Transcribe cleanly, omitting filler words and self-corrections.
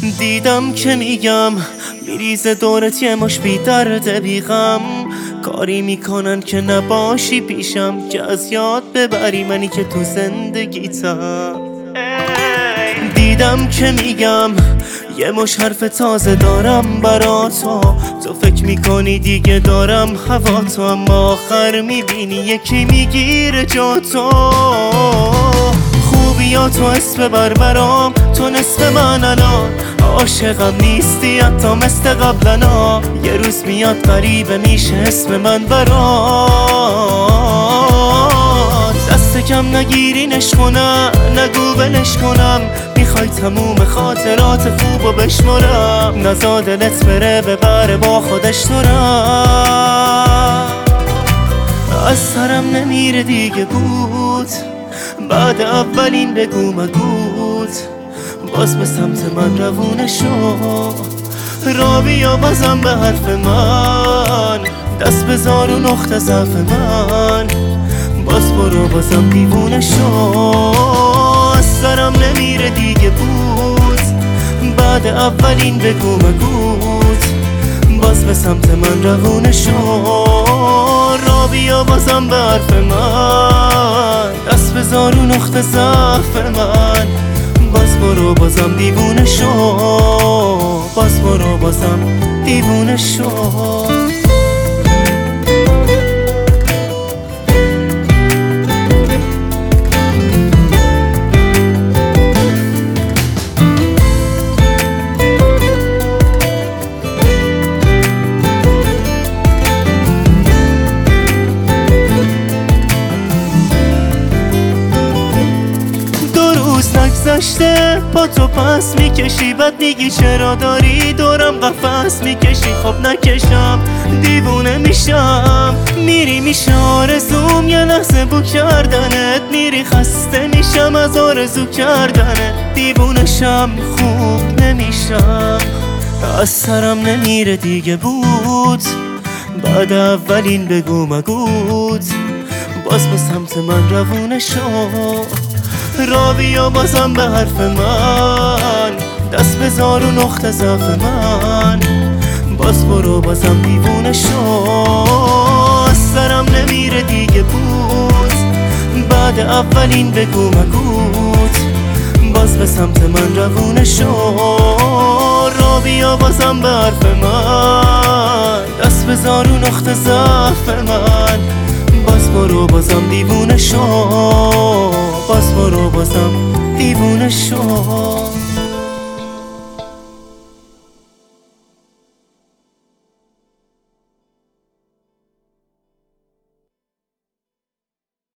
دیدم که میگم میریزه دورت یه مش بی درد بیغم، کاری میکنن که نباشی پیشم، که از یاد ببری منی که تو زندگیتم. دیدم که میگم یه مش حرف تازه دارم برا تو فکر میکنی دیگه دارم هوا تو، اما آخر میبینی یکی میگیره جا تو. خوبیا تو اسم بر برام، تو نصف من الان، عاشقم نیستی حتی مثل قبلنا. یه روز میاد غریبه میشه اسم من برات. دست کم نگیرینش کنم، نگو ولش کنم، میخوای تموم خاطرات خوبو بشمرم، نزا دلت بره ببره با خودش تو رم. از سرم نمیره دیگه بود، بعد اولین بگو مگوت، باز به سمت من روونه شو. را بیا بازم به حرف من، دست بذار و نقطه ضعف من، باز برو بازم دیوونه شو. از سرم نمیره دیگه بود، بعد اولین بگو مگوت، باز به سمت من روونه شو. را بیا بازم به حرف من، دست بذار و نقطه ضعف من، باز برو بازم دیوونه شو، باز برو بازم دیوونه شو. نگذشته با تو پس میکشی، بعد میگی چرا داری دورم قفس میکشی. خب نکشم دیوونه میشم، میری میشه آرزوم یه لحظه بو کردنت، میری خسته میشم از آرزو کردنت. دیوونشم خوب نمیشم، از سرم نمیره دیگه بود، بعد اولین بگو مگوت، باز به سمت من روونه شو. را بیا بازم به حرف من، دست بذار و نقطه ضعف من، باز برو بازم دیوونه شو. از سرم نمیره دیگه بود، بعد اولین بگو مگوت، باز به سمت من روونه شو. را بیا بازم به حرف من، دست بذار و نقطه ضعف من، باز برو بازم دیوونه شو، باز برو بازم دیوونه شو.